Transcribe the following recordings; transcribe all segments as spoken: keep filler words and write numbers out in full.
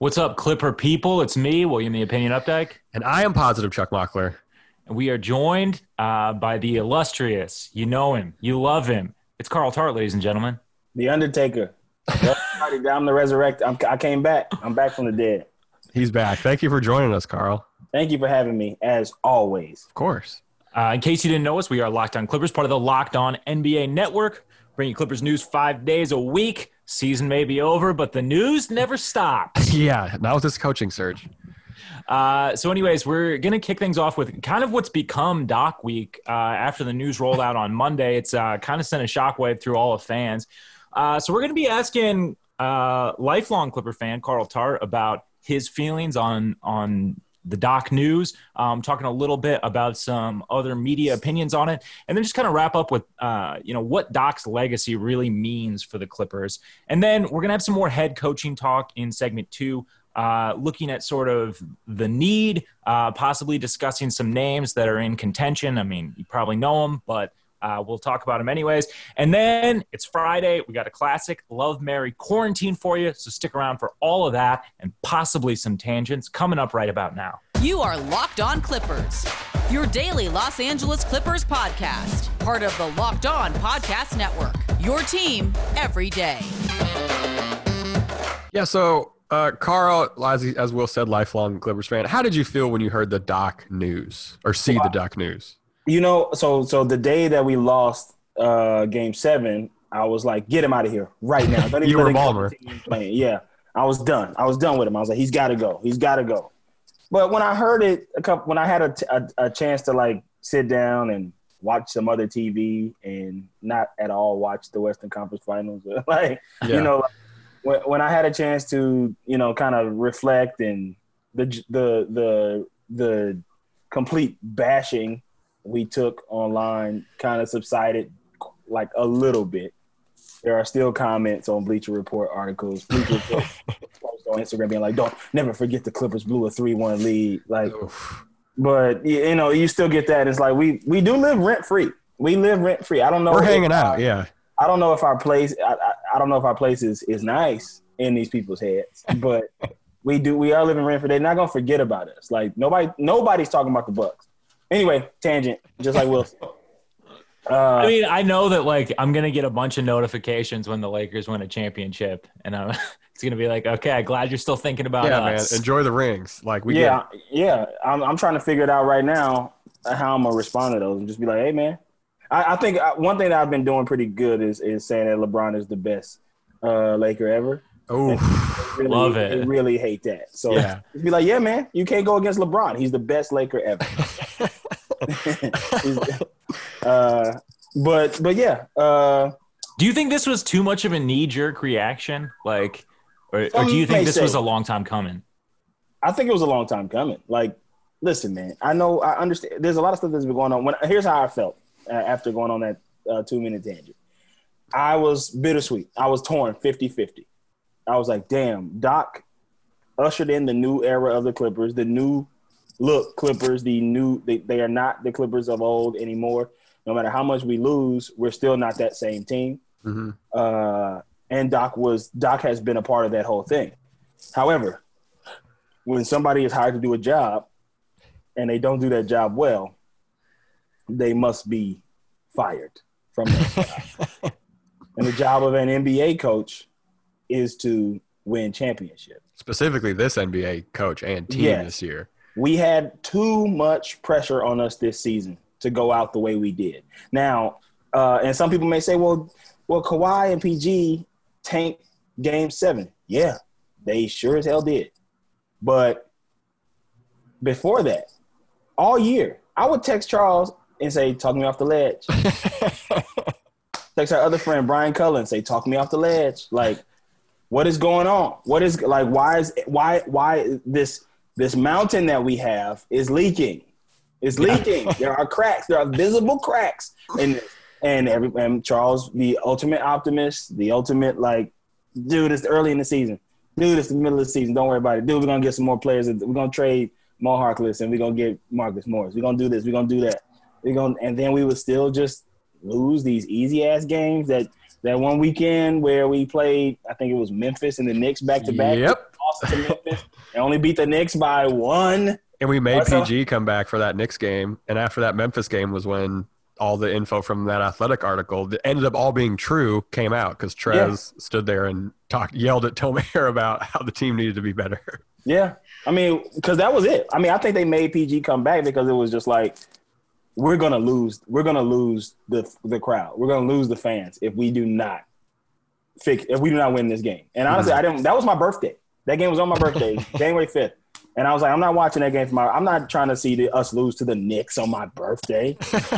What's up, Clipper people? It's me, William the Opinion Updike. And I am positive Chuck Mockler. And we are joined uh, by the illustrious, you know him, you love him. It's Carl Tart, ladies and gentlemen. The Undertaker. I'm the resurrect. I'm, I came back. I'm back from the dead. He's back. Thank you for joining us, Carl. Thank you for having me, as always. Of course. Uh, in case you didn't know us, we are Locked On Clippers, part of the Locked On N B A Network. Bringing Clippers news five days a week. Season may be over, but the news never stops. Yeah, not with this coaching surge. Uh, so anyways, we're going to kick things off with kind of what's become Doc Week uh, after the news rolled out on Monday. It's uh, kind of sent a shockwave through all of fans. Uh, so we're going to be asking uh, lifelong Clipper fan Carl Tart about his feelings on on the Doc news, um, talking a little bit about some other media opinions on it, and then just kind of wrap up with, uh, you know, what Doc's legacy really means for the Clippers. And then we're going to have some more head coaching talk in segment two, uh, looking at sort of the need, uh, possibly discussing some names that are in contention. I mean, you probably know them, but Uh, we'll talk about them anyways. And then it's Friday. We got a classic Love, Marry, Quarantine for you. So stick around for all of that and possibly some tangents coming up right about now. You are Locked On Clippers, your daily Los Angeles Clippers podcast. Part of the Locked On Podcast Network, your team every day. Yeah, so uh, Carl, as, as Will said, lifelong Clippers fan, how did you feel when you heard the Doc news or see wow. the Doc news? You know, so so the day that we lost uh, Game Seven, I was like, "Get him out of here right now!" Don't you were a Balmer. Yeah, I was done. I was done with him. I was like, "He's got to go. He's got to go." But when I heard it, a couple, when I had a, a, a chance to like sit down and watch some other T V and not at all watch the Western Conference Finals, like yeah. you know, when, when I had a chance to you know kind of reflect and the the the the complete bashing we took online kind of subsided like a little bit. There are still comments on Bleacher Report articles. Bleacher Report posts on Instagram being like, "Don't never forget the Clippers blew a three one lead." Like, Oof. But you know, you still get that. It's like we we do live rent free. We live rent free. I don't know. We're hanging out. Yeah. I don't know if our place. I, I, I don't know if our place is, is nice in these people's heads, but we do. We are living rent free. They're not gonna forget about us. Like nobody. Nobody's talking about the Bucks. Anyway, tangent, just like Wilson. Uh, I mean, I know that, like, I'm going to get a bunch of notifications when the Lakers win a championship, and I'm, it's going to be like, okay, glad you're still thinking about yeah, us. Man, enjoy the rings. Like we Yeah, get yeah. I'm, I'm trying to figure it out right now how I'm going to respond to those and just be like, hey, man. I, I think one thing that I've been doing pretty good is, is saying that LeBron is the best uh, Laker ever. Oh, really, love it. I really hate that. So yeah. just be like, yeah, man, you can't go against LeBron. He's the best Laker ever. uh, but but yeah. Uh, do you think this was too much of a knee-jerk reaction, like, or, or do you think this say, was a long time coming? I think it was a long time coming. Like, listen, man, I know, I understand. There's a lot of stuff that's been going on. When here's how I felt uh, after going on that uh, two-minute tangent. I was bittersweet. I was torn fifty-fifty. I was like, damn, Doc ushered in the new era of the Clippers, the new look Clippers, the new they, they are not the Clippers of old anymore. No matter how much we lose, we're still not that same team. Mm-hmm. Uh, and Doc was Doc has been a part of that whole thing. However, when somebody is hired to do a job and they don't do that job well, they must be fired from that job. And the job of an N B A coach is to win championships. Specifically this N B A coach and team yes. this year. We had too much pressure on us this season to go out the way we did. Now, uh, and some people may say, well, well, Kawhi and P G tanked game seven. Yeah, they sure as hell did. But before that, all year, I would text Charles and say, talk me off the ledge. Text our other friend, Brian Cullen, say, talk me off the ledge. Like, what is going on? What is like? Why is why why this this mountain that we have is leaking? It's leaking. Yeah. There are cracks. There are visible cracks in this. And every and Charles, the ultimate optimist, the ultimate like, dude, it's early in the season. Dude, it's the middle of the season. Don't worry about it. Dude, we're gonna get some more players. We're gonna trade Mo Harkless and we're gonna get Marcus Morris. We're gonna do this. We're gonna do that. We're gonna and then we would still just lose these easy ass games that. That one weekend where we played, I think it was Memphis and the Knicks back to back. Yep. lost to Memphis and only beat the Knicks by one. And we made That's P a- G come back for that Knicks game. And after that Memphis game was when all the info from that Athletic article that ended up all being true came out because Trez Yeah. stood there and talked, yelled at Tomer about how the team needed to be better. Yeah. I mean, because that was it. I mean, I think they made P G come back because it was just like, we're gonna lose. We're gonna lose the the crowd. We're gonna lose the fans if we do not fix. If we do not win this game. And honestly, Mm-hmm. I didn't. That was my birthday. That game was on my birthday, January fifth. And I was like, I'm not watching that game for my. I'm not trying to see the, us lose to the Knicks on my birthday.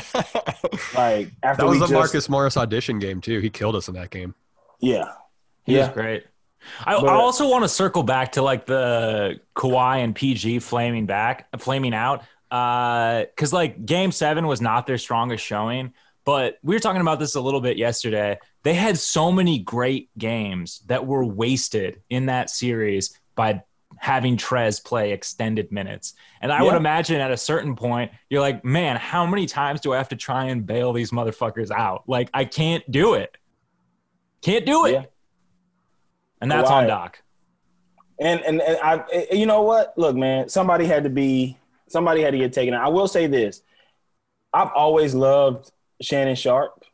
Like after That was we the just, Marcus Morris audition game too. He killed us in that game. Yeah. He Yeah. was great. I, But- I also want to circle back to like the Kawhi and P G flaming back, flaming out. Because uh, like Game Seven was not their strongest showing, but we were talking about this a little bit yesterday. They had so many great games that were wasted in that series by having Trez play extended minutes. And I would Yeah. imagine at a certain point, you're like, man, how many times do I have to try and bail these motherfuckers out? Like, I can't do it. Can't do it. Yeah. And that's on Kawhi. Doc. And and, and I, you know what? Look, man, somebody had to be, somebody had to get taken out. I will say this: I've always loved Shannon Sharp,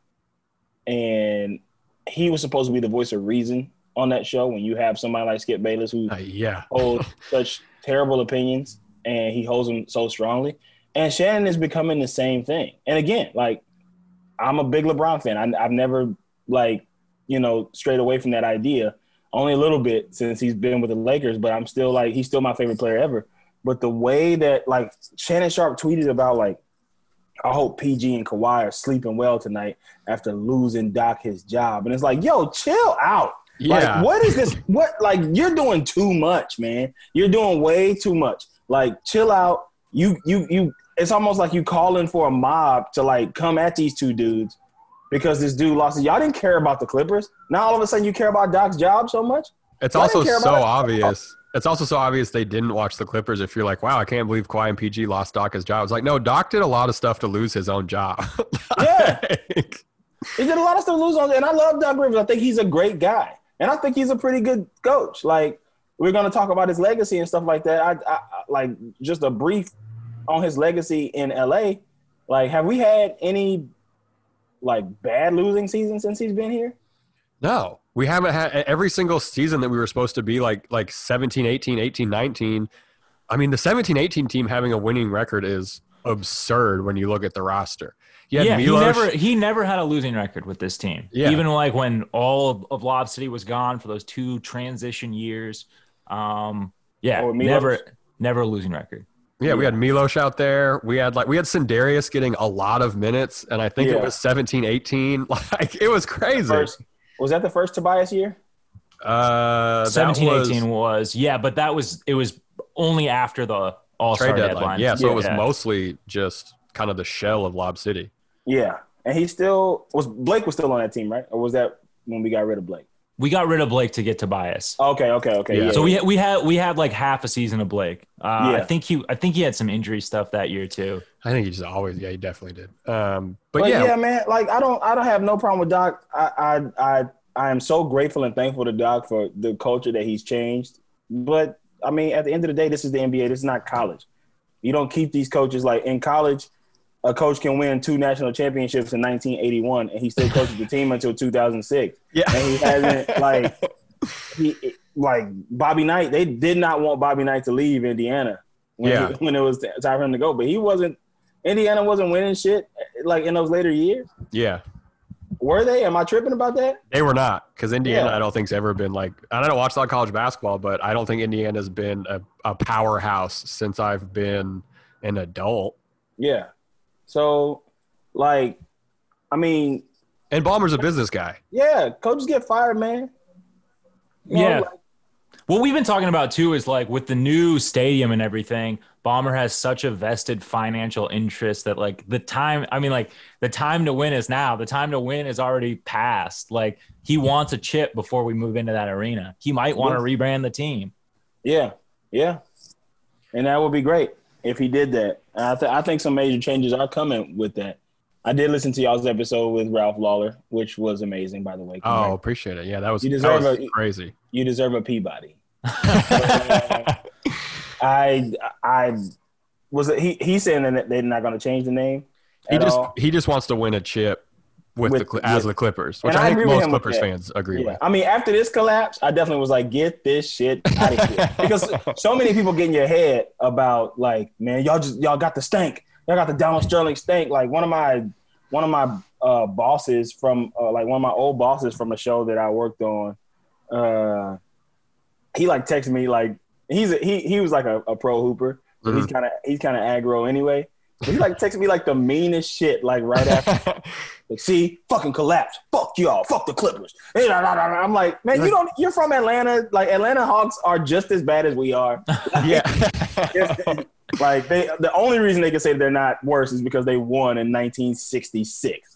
and he was supposed to be the voice of reason on that show. When you have somebody like Skip Bayless who Uh, yeah. holds such terrible opinions, and he holds them so strongly, and Shannon is becoming the same thing. And again, like I'm a big LeBron fan. I, I've never like you know strayed away from that idea. Only a little bit since he's been with the Lakers, but I'm still like, he's still my favorite player ever. But the way that like Shannon Sharp tweeted about like, I hope P G and Kawhi are sleeping well tonight after losing Doc his job. And it's like, yo, chill out. Yeah. Like, what is this? What, like, you're doing too much, man. You're doing way too much. Like, chill out. You, you, you, it's almost like you calling for a mob to like come at these two dudes because this dude lost it. Y'all didn't care about the Clippers. Now all of a sudden you care about Doc's job so much? It's Y'all also didn't care so about it. obvious. It's also so obvious they didn't watch the Clippers. If you're like, wow, I can't believe Kawhi and P G lost Doc his job. It's like, no, Doc did a lot of stuff to lose his own job. Yeah. Like, He did a lot of stuff to lose on, and I love Doc Rivers. I think he's a great guy, and I think he's a pretty good coach. Like we're gonna talk about his legacy and stuff like that. I, I, I like just a brief on his legacy in L A. Like, have we had any like bad losing season since he's been here? no, we haven't had every single season that we were supposed to be like like seventeen, eighteen, eighteen, nineteen. I mean, the seventeen, eighteen team having a winning record is absurd when you look at the roster. You had Yeah, he Milos- never he never had a losing record with this team. Yeah. Even like when all of, of Lob City was gone for those two transition years. Um, yeah, Or Milos. never never a losing record. Yeah, we had Milos out there. We had like we had Sindarius getting a lot of minutes, and I think it Yeah. was seventeen, eighteen. Like it was crazy. First, was that the first Tobias year? Uh, that seventeen, was eighteen was yeah, but that was it was only after the All Star trade deadline. deadline. Yeah, so Yeah. it was mostly just kind of the shell of Lob City. Yeah, and he still was. Blake was still on that team, right? Or was that when we got rid of Blake? We got rid of Blake to get Tobias. Okay, okay, okay. Yeah. Yeah. So we had, we had we had like half a season of Blake. Uh, Yeah. I think he I think he had some injury stuff that year too. I think he just always, yeah, he definitely did. Um, but, But yeah, yeah. man, like I don't, I don't have no problem with Doc. I, I, I, I am so grateful and thankful to Doc for the culture that he's changed. But I mean, at the end of the day, this is the N B A. This is not college. You don't keep these coaches like in college. A coach can win two national championships in nineteen eighty-one, and he still coaches the team until two thousand six. yeah, And he hasn't like he like Bobby Knight. They did not want Bobby Knight to leave Indiana when, Yeah. he, when it was time for him to go. But he wasn't. Indiana wasn't winning shit like in those later years. yeah. Were they? Am I tripping about that? They were not because Indiana, Yeah. I don't think's ever been like. I don't watch a lot of college basketball, but I don't think Indiana's been a, a powerhouse since I've been an adult. Yeah. So, like, I mean, And Ballmer's a business guy. yeah, coaches get fired, man. You know, Yeah. like, What we've been talking about too is like with the new stadium and everything, Ballmer has such a vested financial interest that like the time, I mean, like the time to win is now. The time to win is already past. Like he wants a chip before we move into that arena. He might want to rebrand the team. yeah, yeah, and that would be great if he did that. And I, th- I think some major changes are coming with that. I did listen to y'all's episode with Ralph Lawler, which was amazing, by the way. Oh, appreciate it. Yeah, that was, You that deserve was a- crazy. You deserve a Peabody. uh, I I was it, he he's saying that they're not going to change the name. He at just all. he just wants to win a chip with, With- the Cl- as with- the Clippers, which And I I think agree with most him with Clippers that. fans agree Yeah. with. I mean, after this collapse, I definitely was like, get this shit out of here. Because so many people get in your head about like, man, y'all just y'all got the stank. Y'all got the Donald Sterling stank. Like one of my one of my uh, bosses from uh, like one of my old bosses from a show that I worked on, uh, he like texted me like he's a, he he was like a, a pro hooper. So he's kind of he's kind of aggro anyway. But he like texted me like the meanest shit like right after. Like, see, fucking collapse. Fuck y'all. Fuck the Clippers. I'm like, man, you don't. You're from Atlanta. Like Atlanta Hawks are just as bad as we are. Yeah. Like they, the only reason they can say they're not worse is because they won in nineteen sixty-six,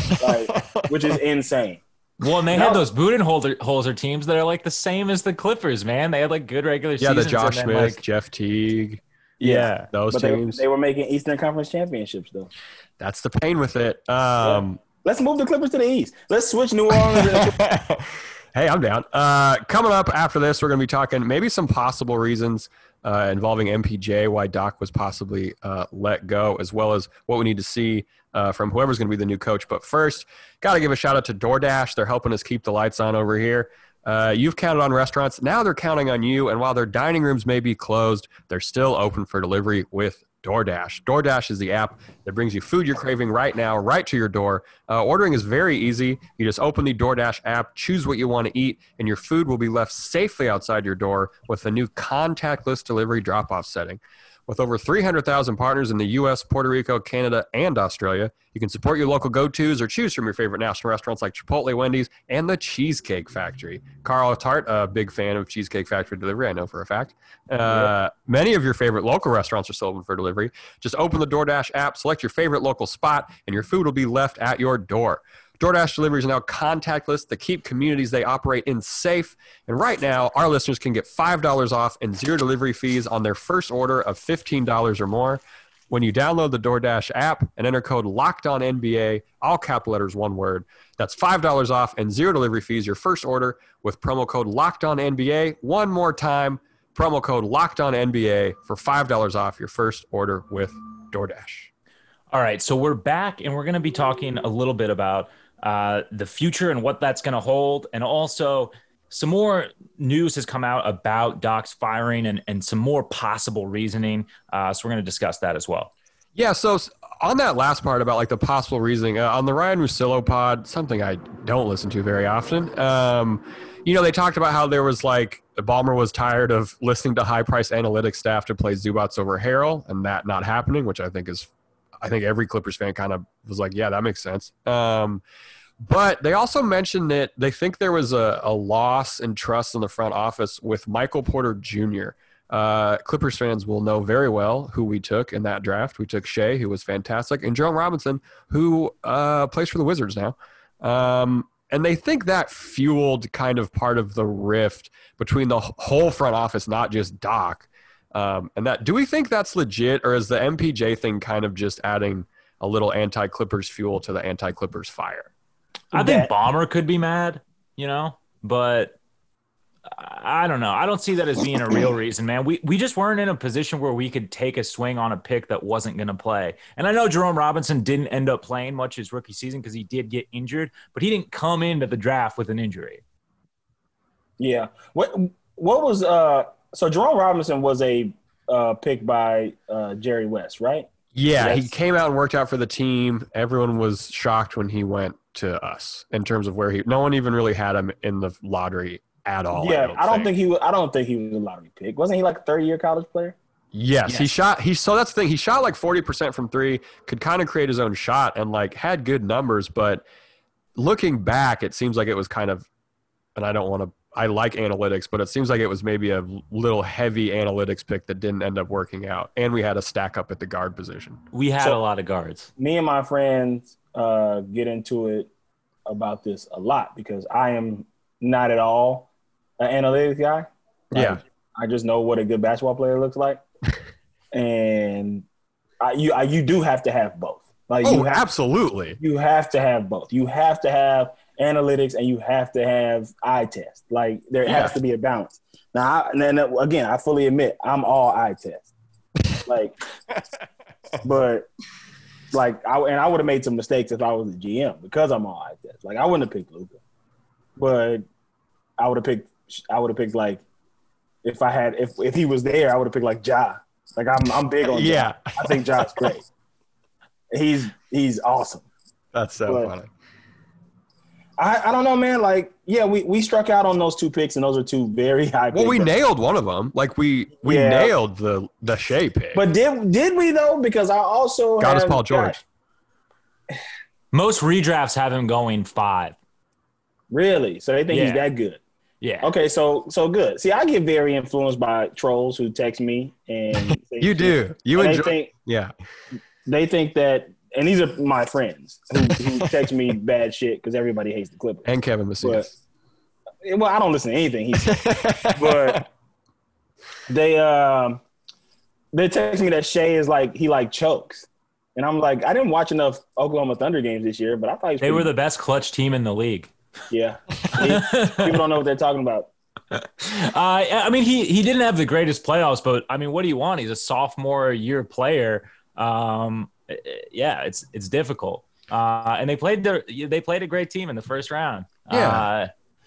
like, which is insane. Well, and they No. had those Budenholzer teams that are like the same as the Clippers, man. They had like good regular Yeah, seasons. the Josh and then, Smith, like, Jeff Teague, yeah. those But they, teams. they were making Eastern Conference championships though. That's the pain with it. Um, Let's move the Clippers to the East. Let's switch New Orleans. and- Hey, I'm down. Uh, coming up after this, we're going to be talking maybe some possible reasons uh, involving M P J, why Doc was possibly uh, let go, as well as what we need to see uh, from whoever's going to be the new coach. But first, got to give a shout out to DoorDash. They're helping us keep the lights on over here. Uh, you've counted on restaurants. Now they're counting on you. And while their dining rooms may be closed, they're still open for delivery with DoorDash. DoorDash is the app that brings you food you're craving right now, right to your door. Uh, ordering is very easy. You just open the DoorDash app, choose what you want to eat, and your food will be left safely outside your door with the new contactless delivery drop-off setting. With over three hundred thousand partners in the U S, Puerto Rico, Canada, and Australia, you can support your local go-tos or choose from your favorite national restaurants like Chipotle, Wendy's, and the Cheesecake Factory. Carl Tart, a big fan of Cheesecake Factory delivery, I know for a fact. Uh, yep. Many of your favorite local restaurants are still open for delivery. Just open the DoorDash app, select your favorite local spot, and your food will be left at your door. DoorDash deliveries are now contactless to keep communities they operate in safe. And right now, our listeners can get five dollars off and zero delivery fees on their first order of fifteen dollars or more. When you download the DoorDash app and enter code LOCKEDONNBA, all capital letters, one word, that's five dollars off and zero delivery fees your first order with promo code LOCKEDONNBA. One more time, promo code LOCKEDONNBA for five dollars off your first order with DoorDash. All right, so we're back, and we're going to be talking a little bit about uh, the future and what that's going to hold. And also some more news has come out about Doc's firing and, and some more possible reasoning. Uh, so we're going to discuss that as well. Yeah, so on that last part about like the possible reasoning, uh, on the Ryan Russillo pod, something I don't listen to very often, um, you know, they talked about how there was like, Ballmer was tired of listening to high-priced analytics staff to play Zubats over Harrell and that not happening, which I think is I think every Clippers fan kind of was like, yeah, that makes sense. Um, but they also mentioned that they think there was a, a loss in trust in the front office with Michael Porter Junior Uh, Clippers fans will know very well who we took in that draft. We took Shea, who was fantastic, and Jerome Robinson, who uh, plays for the Wizards now. Um, and they think that fueled kind of part of the rift between the whole front office, not just Doc. Um, and that, do we think that's legit, or is the M P J thing kind of just adding a little anti-Clippers fuel to the anti-Clippers fire? I think Ballmer could be mad, you know, but I don't know. I don't see that as being a real reason, man. We we just weren't in a position where we could take a swing on a pick that wasn't going to play. And I know Jerome Robinson didn't end up playing much his rookie season because he did get injured, but he didn't come into the draft with an injury. Yeah. What what was uh so Jerome Robinson was a uh, pick by uh, Jerry West, right? Yeah, Yes. he came out and worked out for the team. Everyone was shocked when he went to us in terms of where he – no one even really had him in the lottery at all. Yeah, I don't, I don't think. think he was. I don't think he was a lottery pick. Wasn't he like a third year college player? Yes, Yes. he shot. He so that's the thing. He shot like forty percent from three. Could kind of create his own shot and like had good numbers. But looking back, it seems like it was kind of. And I don't want to. I like analytics, but it seems like it was maybe a little heavy analytics pick that didn't end up working out. And we had a stack up at the guard position. We had So- a lot of guards. Me and my friends uh, get into it about this a lot because I am not at all an analytics guy. Like, Yeah. I just know what a good basketball player looks like, and I, you I, you do have to have both. Like Oh, you have, absolutely. you have to have both. You have to have analytics, and you have to have eye test. Like there Yeah. has to be a balance. Now, I, and then again, I fully admit I'm all eye test. Like, but like I and I would have made some mistakes if I was the G M because I'm all eye test. Like I wouldn't have picked Luka, but I would have picked. I would have picked like if I had if if he was there, I would have picked like Ja. Like I'm I'm big on Ja. Yeah. I think Ja's great. He's he's awesome. That's so But- funny. I, I don't know, man. Like, yeah, we, we struck out on those two picks, and those are two very high Well, picks. we nailed one of them. Like we we Yeah. nailed the the Shea pick. But did did we though? Because I also got us have Paul George. got- Most redrafts have him going five. really, so they think he's Yeah. that good. Yeah. Okay, so so good. See, I get very influenced by trolls who text me and say You shit. do. You And enjoy. they think yeah. they think that, and these are my friends who, who text me bad shit because everybody hates the Clippers. And Kevin But Macias. well, I don't listen to anything he says. But they um they text me that Shea is like he like chokes, and I'm like, I didn't watch enough Oklahoma Thunder games this year, but I thought he was They pretty- were the best clutch team in the league. yeah. People don't know what they're talking about. Uh, I mean, he he didn't have the greatest playoffs, but I mean, what do you want? He's a sophomore year player. Um, yeah, it's it's difficult. Uh, and they played their they played a great team in the first round. Yeah. Uh,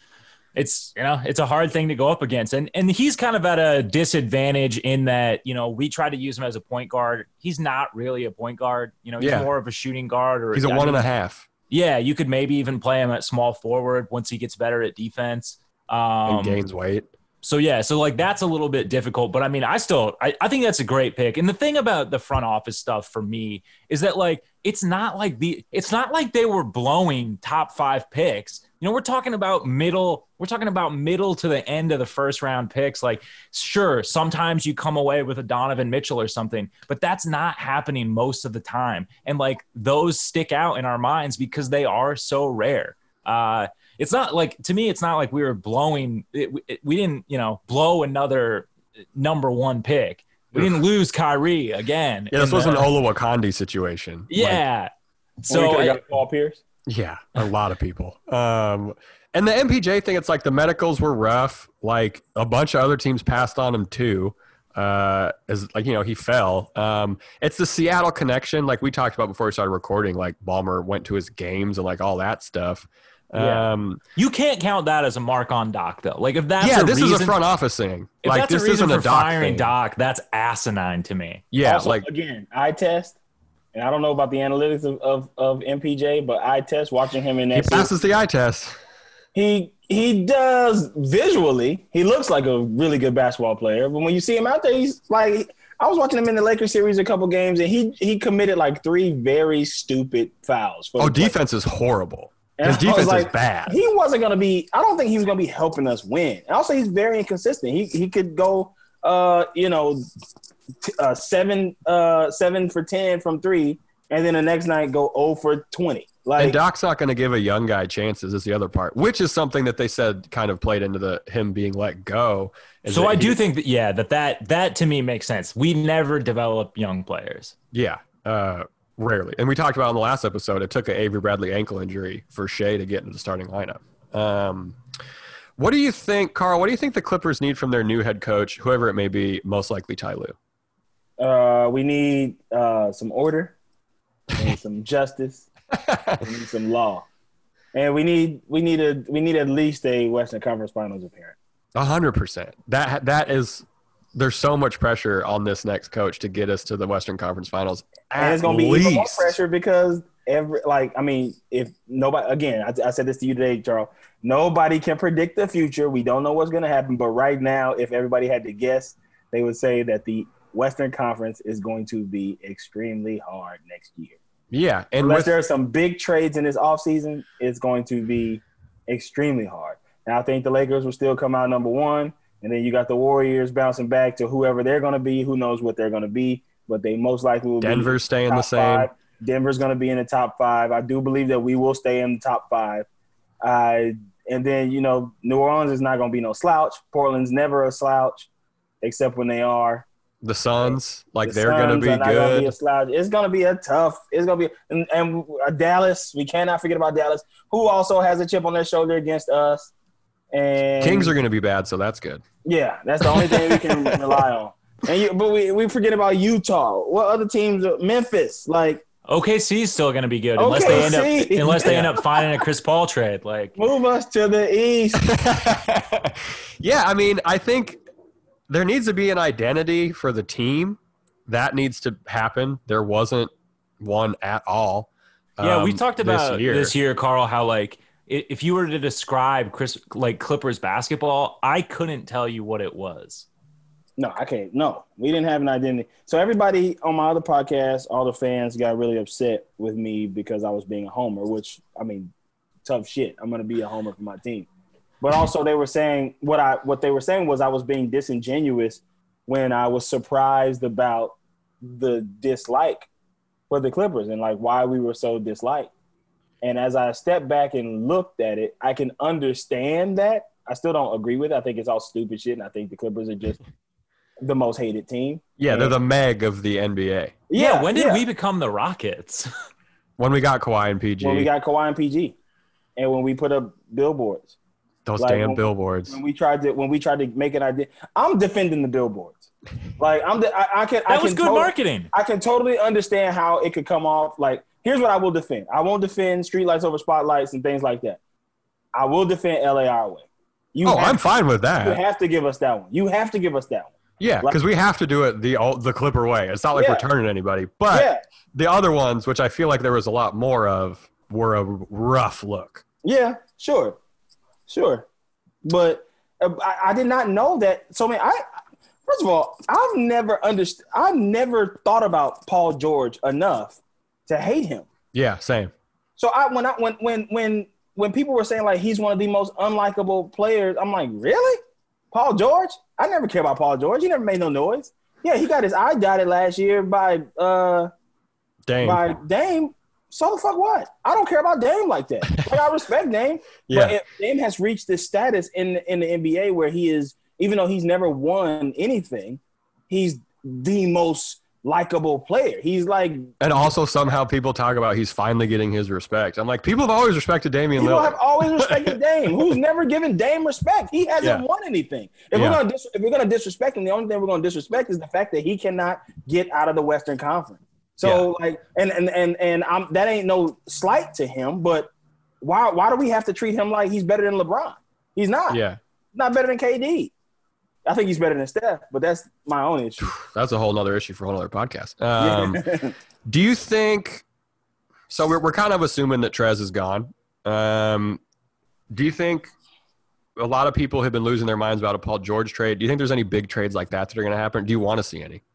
it's you know it's a hard thing to go up against, and and he's kind of at a disadvantage in that you know we try to use him as a point guard. He's not really a point guard. You know, he's Yeah. more of a shooting guard, or He's a I one and mean, a half. Yeah, you could maybe even play him at small forward once he gets better at defense. Um, And gains weight. So yeah, so like that's a little bit difficult, but I mean, I still I, I think that's a great pick. And the thing about the front office stuff for me is that like it's not like the it's not like they were blowing top five picks. You know, we're talking about middle, we're talking about middle to the end of the first round picks. Like, sure, sometimes you come away with a Donovan Mitchell or something, but that's not happening most of the time. And like those stick out in our minds because they are so rare. Uh It's not like, to me, it's not like we were blowing, it, it, we didn't, you know, blow another number one pick. We didn't lose Kyrie again. Yeah, this in was an the- Olowokandi situation. Like, Yeah. So we So, could have I- got Paul Pierce. yeah, a lot of people. Um, and the M P J thing, it's like the medicals were rough. Like a bunch of other teams passed on him too. Uh, as like you know, he fell. Um, it's the Seattle connection, like we talked about before we started recording. Like Ballmer went to his games and like all that stuff. Yeah. Um, you can't count that as a mark on Doc, though. Like, if that's yeah, a this reason, is a front office thing. if Like that's this a reason isn't for a Doc firing thing. Doc, that's asinine to me. Yeah, Also, like again, eye test, and I don't know about the analytics of, of, of M P J, but eye test, watching him in he that passes the eye test. he he does visually. He looks like a really good basketball player, but when you see him out there, he's like. I was watching him in the Lakers series a couple games, and he he committed like three very stupid fouls. For Oh, the play. defense is horrible. And His I was defense like, is bad. He wasn't going to be – I don't think he was going to be helping us win. And also, he's very inconsistent. He he could go, uh, you know, t- uh, seven, uh, seven for ten from three, and then the next night go zero for twenty. Like, And Doc's not going to give a young guy chances is the other part, which is something that they said kind of played into the him being let go. is So that I he- do think that, yeah, that, that that to me makes sense. We never develop young players. Yeah, uh, rarely. And we talked about in the last episode, it took an Avery Bradley ankle injury for Shea to get into the starting lineup. Um, what do you think, Carl, what do you think the Clippers need from their new head coach, whoever it may be, most likely Ty Lue? uh, we need uh, some order and some justice. We need some law. And we need we need a we need at least a Western Conference Finals appearance. A hundred percent. That that is. There's so much pressure on this next coach to get us to the Western Conference Finals. And it's going to be even more pressure because every like I mean, if nobody again, I, I said this to you today, Charles. Nobody can predict the future. We don't know what's going to happen, but right now, if everybody had to guess, they would say that the Western Conference is going to be extremely hard next year. Yeah, and Unless with, there are some big trades in this offseason, it's going to be extremely hard. Now, I think the Lakers will still come out number one, and then you got the Warriors bouncing back to whoever they're going to be. Who knows what they're going to be, but they most likely will Denver's be staying top the same. Five. Denver's going to be in the top five. I do believe that we will stay in the top five. Uh, and then, you know, New Orleans is not going to be no slouch. Portland's never a slouch, except when they are. The Suns, like The they're going to Suns be are not gonna good. be a slouch. It's going to be a tough. It's going to be and, and uh, Dallas. We cannot forget about Dallas, who also has a chip on their shoulder against us. And Kings are going to be bad, so that's good. Yeah, that's the only thing we can rely on. And you, but we we forget about Utah. What other teams? Are, Memphis, like O K C is still going to be good unless they end up O K C. unless they end up finding a Chris Paul trade. Like, move us to the east. Yeah, I mean, I think there needs to be an identity for the team. That needs to happen. There wasn't one at all. yeah, um, we talked about this year. this year, Carl, how like i- if you were to describe Chris like Clippers basketball, I couldn't tell you what it was. No, I can't. No, we didn't have an identity. So everybody on my other podcast, all the fans got really upset with me because I was being a homer, which, I mean, tough shit. I'm going to be a homer for my team. But also they were saying what I what they were saying was I was being disingenuous when I was surprised about the dislike for the Clippers and like why we were so disliked. And as I stepped back and looked at it, I can understand that. I still don't agree with it. I think it's all stupid shit, and I think the Clippers are just the most hated team. Yeah, and, they're the Meg of the N B A. Yeah, when did yeah. we become the Rockets? When we got Kawhi and P G. When we got Kawhi and P G, and when we put up billboards. Those like, damn when, billboards. When we tried to when we tried to make an idea, I'm defending the billboards. Like I'm the, I, I can That I was can good tot- marketing. I can totally understand how it could come off. Like here's what I will defend. I won't defend streetlights over spotlights and things like that. I will defend L A our way. You Oh, have, I'm fine with You that. have to give us that one. You have to give us that one. Yeah, Like- because we have to do it the old, the Clipper way. It's not like Yeah. we're turning anybody. But Yeah. the other ones, which I feel like there was a lot more of, were a rough look. Yeah, sure, sure, but uh, I, I did not know that. So, man, I first of all, I've never understood. I've never thought about Paul George enough to hate him. Yeah, same. So, I when I when when when when people were saying like he's one of the most unlikable players, I'm like, really, Paul George? I never cared about Paul George. He never made no noise. Yeah, he got his eye dotted last year by uh Dang. by Dame. So the fuck what? I don't care about Dame like that. Like I respect Dame, Yeah. but if Dame has reached this status in in the N B A where he is, even though he's never won anything, he's the most likable player. He's like And also somehow people talk about he's finally getting his respect. I'm like, people have always respected Damian people Lillard. have always respected Dame. Who's never given Dame respect? He hasn't Yeah. won anything. If Yeah. we're gonna dis- if we're gonna disrespect him, the only thing we're gonna disrespect is the fact that he cannot get out of the Western Conference. So like, and and and and I'm that ain't no slight to him, but why why do we have to treat him like he's better than LeBron? He's not. Yeah, Not better than K D. I think he's better than Steph, but that's my own issue. that's a whole nother issue for a whole other podcast. Um, do you think – so we're, we're kind of assuming that Trez is gone. Um, do you think a lot of people have been losing their minds about a Paul George trade? Do you think there's any big trades like that that are going to happen? Do you want to see any?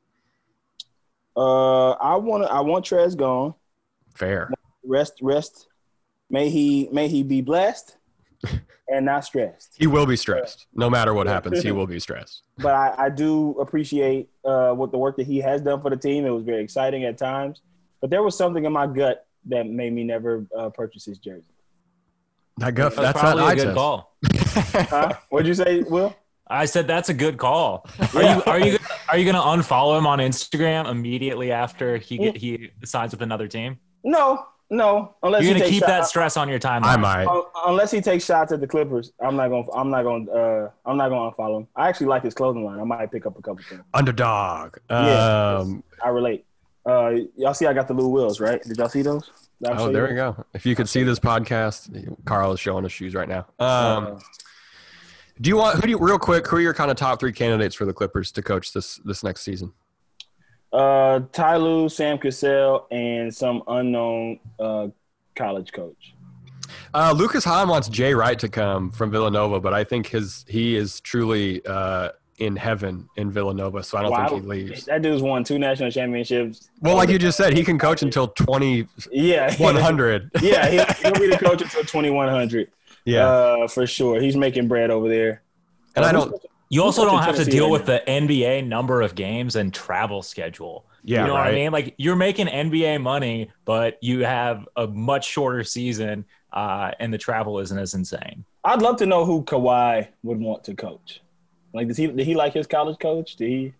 uh, I want I want Trez gone. Fair. Rest rest. May he may he be blessed and not stressed. He will be stressed. No matter what happens, he will be stressed. But I, I do appreciate uh, what the work that he has done for the team. It was very exciting at times. But there was something in my gut that made me never uh, purchase his jersey. That gut, That's, that's probably that a eye good test. call. Huh? What'd you say, Will? I said that's a good call. Are you are you are you gonna unfollow him on Instagram immediately after he get, he signs with another team? No, no. Unless You're he gonna takes keep that shots- stress on your timeline. I might. uh, unless he takes shots at the Clippers, I'm not gonna. I'm not gonna. Uh, I'm not gonna unfollow him. I actually like his clothing line. I might pick up a couple things. Underdog. Yeah, Um, I relate. Uh, y'all see, I got the Lou Wills, right? Did y'all see those? Did I show oh, you there those? we go. If you could see this podcast, Carl is showing his shoes right now. Um, Uh, do you want who do you real quick? Who are your kind of top three candidates for the Clippers to coach this this next season? Uh, Ty Lue, Sam Cassell, and some unknown uh, college coach. Uh, Lucas Hahn wants Jay Wright to come from Villanova, but I think his he is truly uh, in heaven in Villanova, so I don't Wow. think he leaves. That dude's won two national championships. Well, like you just said, he can coach until twenty Yeah, one hundred. yeah, he, he'll be the coach until twenty-one hundred. Yeah, uh, for sure. He's making bread over there. and Uh, I who's don't. coaching- You also Who's don't coaching have to Tennessee deal right with now? the N B A number of games and travel schedule. Yeah, you know what I right. mean? Like you're making N B A money, but you have a much shorter season, uh, and the travel isn't as insane. I'd love to know who Kawhi would want to coach. Like, does he did he like his college coach? Did he?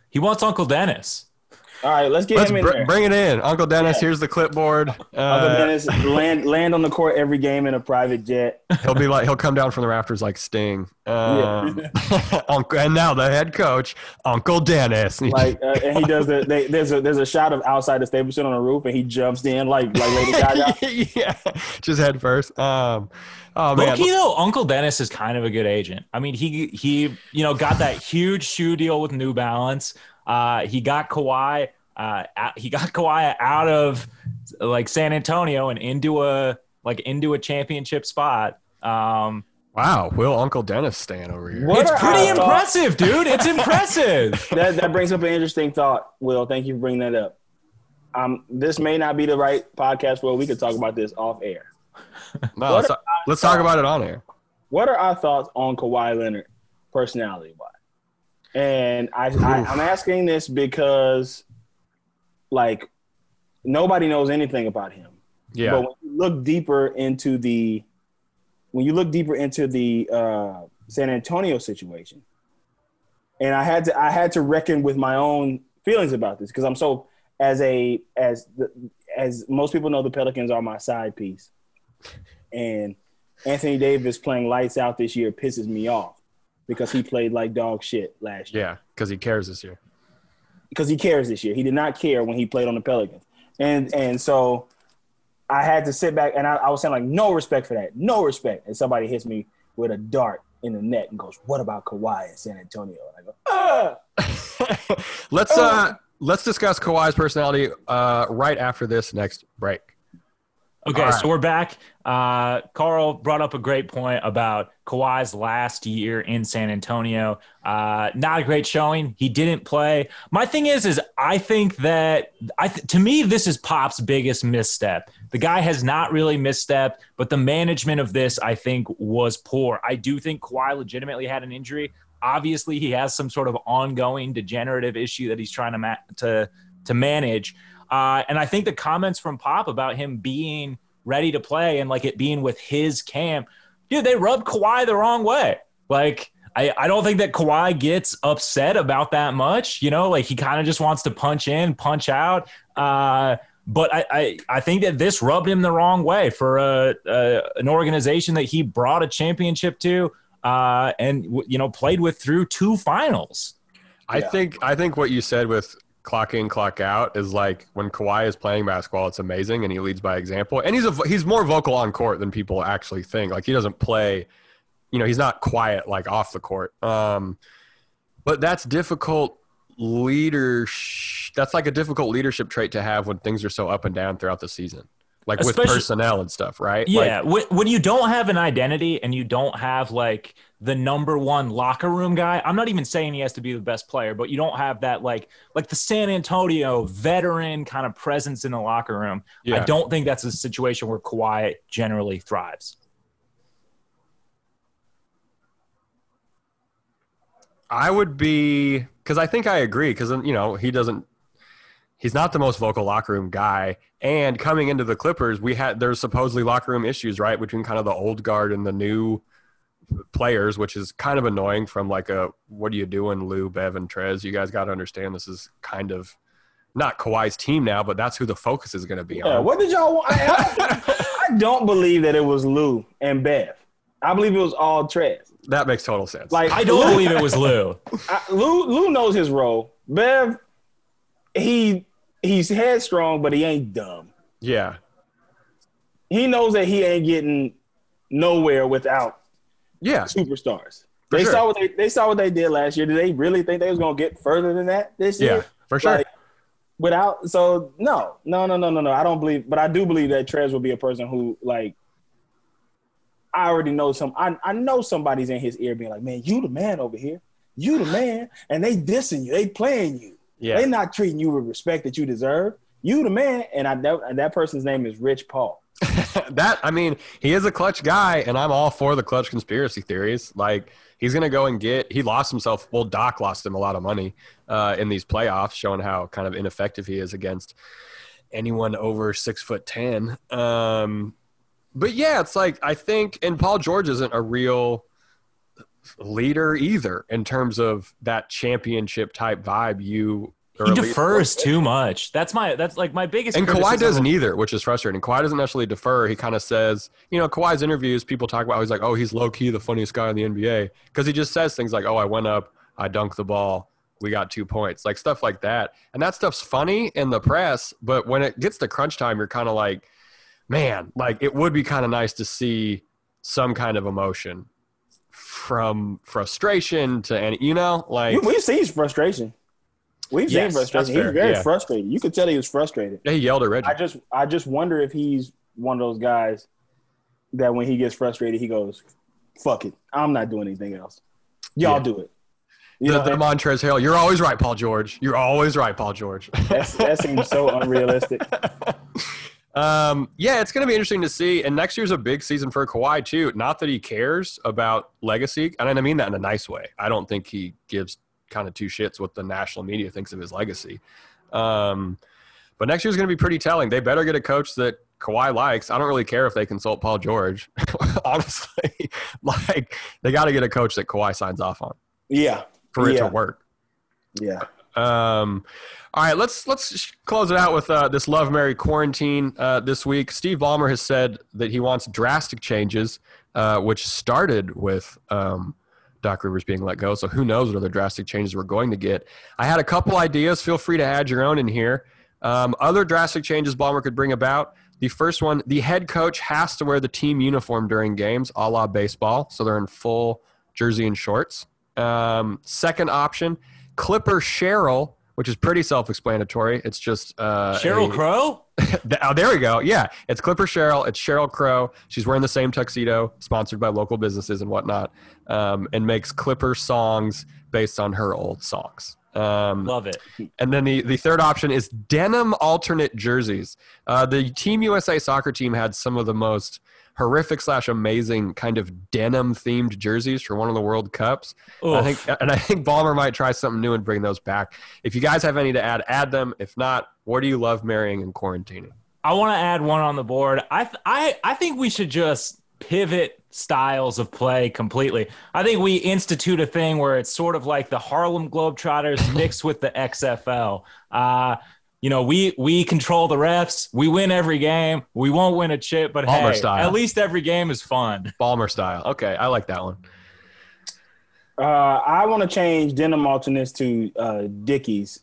He wants Uncle Dennis. All right, let's get Let's him in br- there. bring it in. Uncle Dennis, Yeah. here's the clipboard. Uncle Uh, Dennis land land on the court every game in a private jet. he'll be like, he'll come down from the rafters like Sting. Um, Uncle, and now the head coach, Uncle Dennis. Like, uh, and he does the. They, there's a there's a shot of outside the Staples Center on the roof, and he jumps in like like Lady Gaga. yeah, just head first. Um, oh man, Low-key, though, Uncle Dennis is kind of a good agent. I mean, he he you know got that huge shoe deal with New Balance. Uh, he got Kawhi. Uh, out, he got Kawhi out of like San Antonio and into a like into a championship spot. Um, wow, will Uncle Dennis stand over here? What it's are pretty our thoughts? impressive, dude. It's impressive. That that brings up an interesting thought, Will. Thank you for bringing that up. Um, this may not be the right podcast where we could talk about this off air. No, let's, let's talk about it on air. What are our thoughts on Kawhi Leonard, personality wise? And I, I I'm asking this because, like, nobody knows anything about him. Yeah, But when you look deeper into the, when you look deeper into the uh, San Antonio situation, and I had to I had to reckon with my own feelings about this because I'm so as a as the, as most people know, the Pelicans are my side piece, and Anthony Davis playing lights out this year pisses me off because he played like dog shit last year. yeah, because he cares this year. Because he cares this year. He did not care when he played on the Pelicans. And and so I had to sit back and I, I was saying like, no respect for that. No respect. And somebody hits me with a dart in the net and goes, what about Kawhi in San Antonio? And I go, ah! let's uh let's discuss Kawhi's personality uh right after this next break. Okay, All right. so we're back. Uh, Carl brought up a great point about Kawhi's last year in San Antonio. Uh, not a great showing. He didn't play. My thing is, is I think that I th- to me this is Pop's biggest misstep. The guy has not really misstepped, but the management of this I think was poor. I do think Kawhi legitimately had an injury. Obviously, he has some sort of ongoing degenerative issue that he's trying to ma- to to manage. Uh, and I think the comments from Pop about him being ready to play and like it being with his camp, dude, they rubbed Kawhi the wrong way. Like, I, I don't think that Kawhi gets upset about that much. You know, like he kind of just wants to punch in, punch out. Uh, but I, I, I think that this rubbed him the wrong way for a, a an organization that he brought a championship to uh, and, you know, played with through two finals. I Yeah. think I think what you said with clock in, clock out is like when Kawhi is playing basketball, it's amazing and he leads by example. And he's a, he's more vocal on court than people actually think. Like he doesn't play, you know, he's not quiet like off the court. Um, but that's difficult leadership. That's like a difficult leadership trait to have when things are so up and down throughout the season, like with Especially- personnel and stuff, right? Yeah, Like, wh- when you don't have an identity and you don't have like the number one locker room guy, I'm not even saying he has to be the best player, but you don't have that like like the San Antonio veteran kind of presence in the locker room. I Yeah. don't think that's a situation where Kawhi generally thrives. I would be because I think I agree because you know he doesn't. He's not the most vocal locker room guy, and coming into the Clippers, we had there's supposedly locker room issues, right, between kind of the old guard and the new players, which is kind of annoying. From like a what are you doing, Lou, Bev, and Trez? You guys got to understand this is kind of not Kawhi's team now, but that's who the focus is going to be Yeah, on. what did y'all want? I, I, I don't believe that it was Lou and Bev. I believe it was all Trez. That makes total sense. Like I don't believe it was Lou. I, Lou Lou knows his role. Bev, he he's headstrong, but he ain't dumb. yeah, He knows that he ain't getting nowhere without yeah, superstars. For They sure. saw what they they saw what they did last year. Did they really think they was gonna get further than that this year? yeah, for sure. Like, without so no no no no no no. I don't believe, but I do believe that Trez will be a person who like. I already know some. I, I know somebody's in his ear being like, "Man, you the man over here. You the man," and they dissing you. They playing you. yeah, They not treating you with respect that you deserve. You the man, and I that, and that person's name is Rich Paul. that I mean, he is a clutch guy, and I'm all for the clutch conspiracy theories. Like he's gonna go and get. He lost himself. Well, Doc lost him a lot of money uh, in these playoffs, showing how kind of ineffective he is against anyone over six foot ten. Um, but yeah, it's like I think, and Paul George isn't a real leader either in terms of that championship type vibe. You he defers too much. That's my that's like my biggest. And criticism. Kawhi doesn't either, which is frustrating. Kawhi doesn't necessarily defer. He kind of says, you know, Kawhi's interviews, people talk about how he's like, oh, he's low key the funniest guy in the N B A because he just says things like, oh, I went up, I dunked the ball, we got two points, like stuff like that. And that stuff's funny in the press, but when it gets to crunch time, you're kind of like, man, like it would be kind of nice to see some kind of emotion from frustration to, and you know, like we've seen frustration. We've yes, seen frustration. He's very yeah. frustrated. You could tell he was frustrated. Yeah, he yelled at Reggie. I just, I just wonder if he's one of those guys that when he gets frustrated, he goes, "Fuck it, I'm not doing anything else. Y'all yeah. do it." You the, the Montrezl Harrell. You're always right, Paul George. You're always right, Paul George. That's, that seems so unrealistic. Um, yeah, it's going to be interesting to see. And next year's a big season for Kawhi, too. Not that he cares about legacy. And I mean that in a nice way. I don't think he gives kind of two shits what the national media thinks of his legacy. Um, but next year's going to be pretty telling. They better get a coach that Kawhi likes. I don't really care if they consult Paul George. Honestly, like they got to get a coach that Kawhi signs off on. Yeah. For it yeah. to work. Yeah. Um, all right, let's let's close it out with uh, this Love Mary quarantine uh, this week. Steve Ballmer has said that he wants drastic changes, uh, which started with um, Doc Rivers being let go. So who knows what other drastic changes we're going to get. I had a couple ideas. Feel free to add your own in here. Um, other drastic changes Ballmer could bring about. The first one, the head coach has to wear the team uniform during games, a la baseball. So they're in full jersey and shorts. Um, second option, Clipper Cheryl, which is pretty self-explanatory. It's just uh, Cheryl a, Crow. Oh, there we go. Yeah, it's Clipper Cheryl. It's Cheryl Crow. She's wearing the same tuxedo, sponsored by local businesses and whatnot, um, and makes Clipper songs based on her old songs. Um, Love it. And then the, the third option is denim alternate jerseys. Uh, the Team U S A soccer team had some of the most horrific slash amazing kind of denim themed jerseys for one of the World Cups. I think, and I think Ballmer might try something new and bring those back. If you guys have any to add, add them. If not, what do you love marrying and quarantining? I want to add one on the board. I th- I I think we should just pivot styles of play completely. I think we institute a thing where it's sort of like the Harlem Globetrotters mixed with the X F L. Uh, You know, we we control the refs. We win every game. We won't win a chip, but Ballmer hey, style. At least every game is fun. Ballmer style. Okay, I like that one. Uh, I want to change denim alternates to uh, Dickies.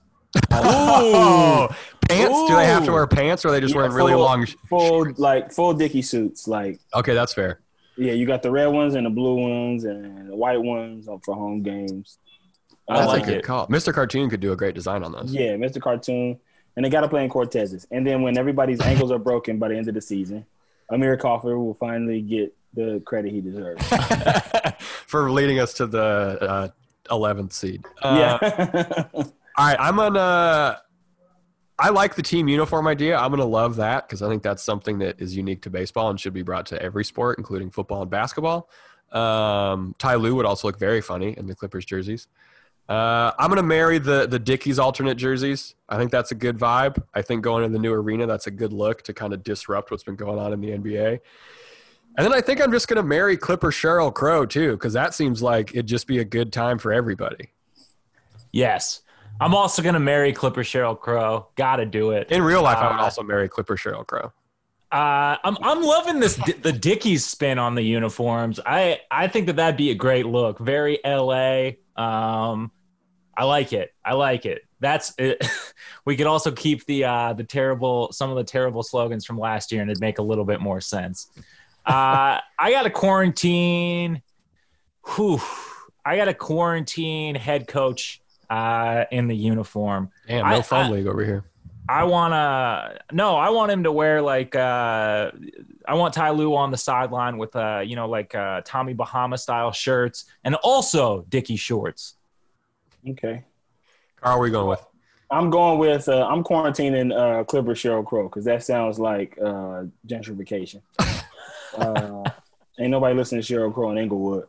Oh, pants? Ooh. Do they have to wear pants, or are they just yeah, wearing really full, long? Full shorts? like full Dickie suits. Like okay, that's fair. Yeah, you got the red ones and the blue ones and the white ones for home games. I That's like a good it. call. Mister Cartoon could do a great design on those. Yeah, Mister Cartoon. And they got to play in Cortezes. And then when everybody's ankles are broken by the end of the season, Amir Kaufman will finally get the credit he deserves. For leading us to the uh, eleventh seed. Uh, yeah. All right, I'm going to – I like the team uniform idea. I'm going to love that because I think that's something that is unique to baseball and should be brought to every sport, including football and basketball. Um, Ty Lue would also look very funny in the Clippers jerseys. Uh, I'm going to marry the the Dickies alternate jerseys. I think that's a good vibe. I think going to the new arena, that's a good look to kind of disrupt what's been going on in the N B A. And then I think I'm just going to marry Clipper Cheryl Crow too, because that seems like it'd just be a good time for everybody. Yes. I'm also going to marry Clipper Cheryl Crow. Got to do it. In real life, uh, I would uh, also marry Clipper Cheryl Crow. Uh, I'm I'm loving this the Dickies spin on the uniforms. I I think that that'd be a great look. Very L A. Um, I like it. I like it. That's it. We could also keep the uh, the terrible some of the terrible slogans from last year, and it'd make a little bit more sense. Uh, I got a quarantine. Whew, I got a quarantine head coach uh, in the uniform. Damn, no I, fun I, league over here. I want to no, I want him to wear like uh, I want Ty Lue on the sideline with uh, you know, like uh, Tommy Bahama style shirts and also Dickie shorts. Okay. Carl, what are you going with? I'm going with uh, I'm quarantining uh, Clipper Cheryl Crow because that sounds like uh, gentrification. uh, ain't nobody listening to Cheryl Crow in Inglewood.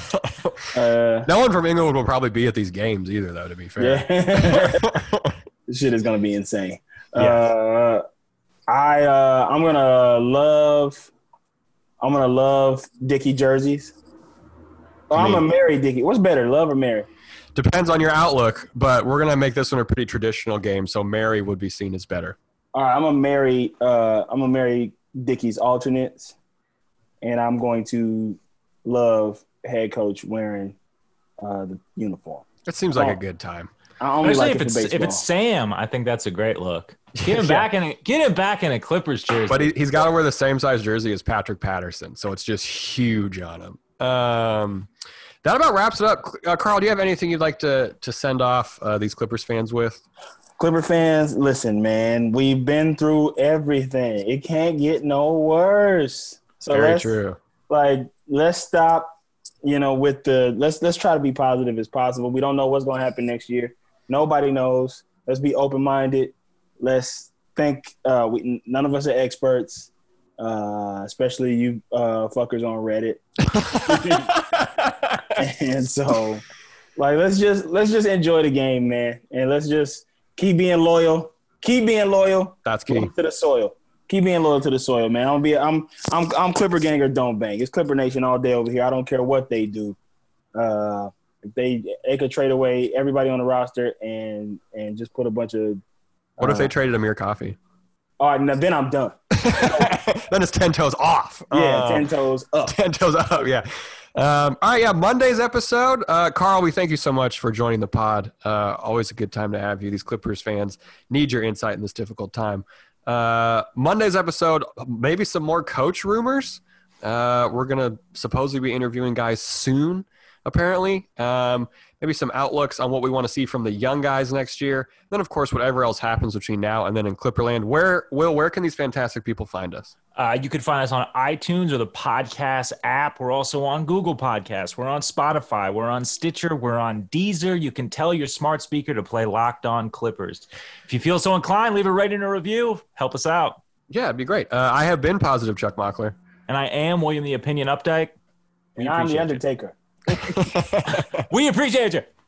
Uh, no one from Inglewood will probably be at these games either, though. To be fair, yeah. This shit is gonna be insane. Yeah. Uh, I uh, I'm gonna love I'm gonna love Dickie jerseys. Oh, I'm me. a marry Dickie. What's better, love or marry? Depends on your outlook, but we're gonna make this one a pretty traditional game, so Mary would be seen as better. All right, I'm gonna marry. Uh, I'm gonna marry Dickie's alternates, and I'm going to love head coach wearing uh, the uniform. It seems like a good time. I only Especially like if it it's for baseball. if it's Sam, I think that's a great look. Get him Yeah. back in a, get him back in a Clippers jersey. But he, he's got to wear the same size jersey as Patrick Patterson, so it's just huge on him. Um, that about wraps it up. Uh, Carl, do you have anything you'd like to to send off uh, these Clippers fans with? Clipper fans, listen, man, we've been through everything. It can't get no worse. So Very let's, true. Like, let's stop, you know, with the let's let's try to be positive as possible. We don't know what's going to happen next year. Nobody knows. Let's be open minded. Let's think. Uh, we none of us are experts, uh, especially you uh, fuckers on Reddit. And so, like, let's just let's just enjoy the game, man, and let's just keep being loyal. Keep being loyal. That's key. Loyal to the soil. Keep being loyal to the soil, man. I'm be I'm I'm I'm Clipper gang or don't bang. It's Clipper Nation all day over here. I don't care what they do. Uh, if they they could trade away everybody on the roster and and just put a bunch of. What uh, if they traded Amir Coffee? All right, now then I'm done. Then it's ten toes off. Yeah, Uh, ten toes up. ten toes up. Yeah. Um, all right. Yeah. Monday's episode. Uh, Carl, we thank you so much for joining the pod. Uh, always a good time to have you. These Clippers fans need your insight in this difficult time. Uh, Monday's episode, maybe some more coach rumors. Uh, we're going to supposedly be interviewing guys soon, apparently. Um, maybe some outlooks on what we want to see from the young guys next year. Then, of course, whatever else happens between now and then in Clipperland. Where, Will, where can these fantastic people find us? Uh, you can find us on iTunes or the podcast app. We're also on Google Podcasts. We're on Spotify. We're on Stitcher. We're on Deezer. You can tell your smart speaker to play Locked On Clippers. If you feel so inclined, leave a rating and a review. Help us out. Yeah, it'd be great. Uh, I have been positive, Chuck Mockler. And I am William the Opinion Updike. We And I'm the appreciate you. Undertaker. We appreciate you.